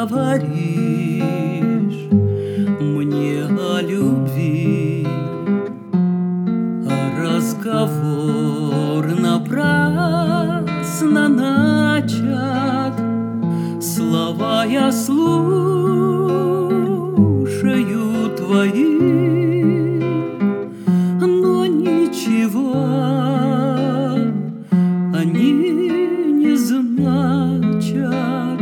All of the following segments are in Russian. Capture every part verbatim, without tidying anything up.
говоришь мне о любви, а разговор напрасно начат. Слова я слушаю твои, но ничего они не значат.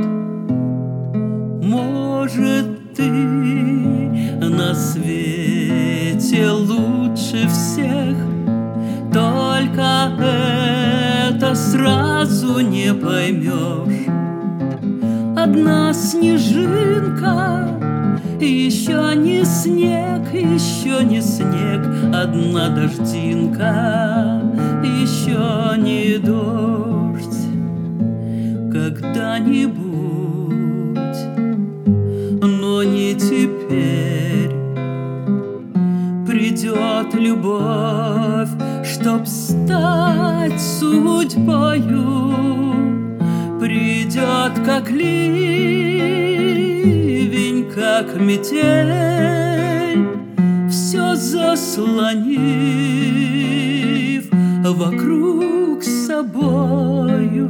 Может, ты на свете лучше всех, только это сразу не поймешь. Одна снежинка, еще не снег, еще не снег. Одна дождинка, еще не дождь. Когда-нибудь, но не теперь, придет любовь, чтоб стать судьбою. Придет, как ливень, как метель, все заслонив вокруг собою.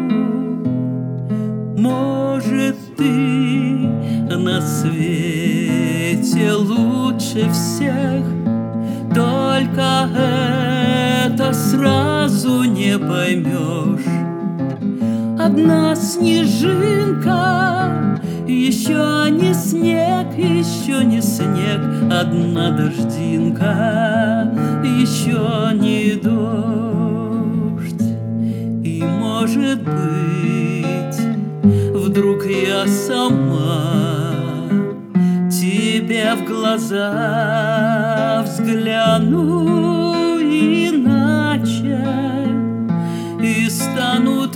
Может, ты на свете лучше всех, только это сразу не поймешь. Одна снежинка, еще не снег, еще не снег. Одна дождинка, еще не дождь. И, может быть, вдруг я сама тебе в глаза взгляну иначе, и станут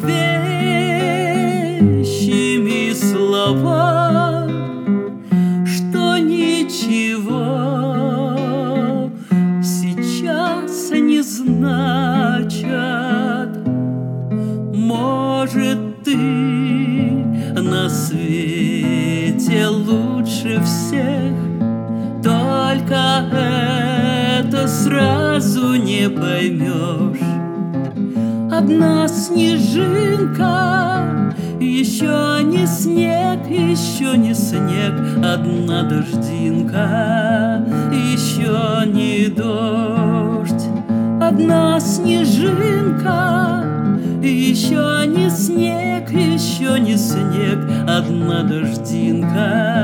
вещими слова, что ничего сейчас не значат. Может, ты на свете лучше всех, только это сразу не поймешь. Одна снежинка, еще не снег, еще не снег. Одна дождинка, еще не дождь. Одна снежинка, еще не снег, еще не снег. Одна дождинка,